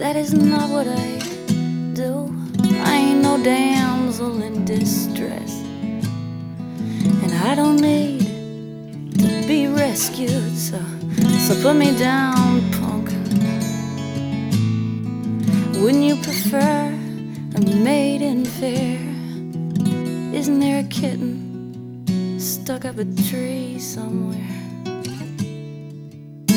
that is not what I do. I ain't no damsel in distress, and I don't need to be rescued. So put me down, punk. Wouldn't you prefer a maiden fair? Isn't there a kitten stuck up a tree somewhere?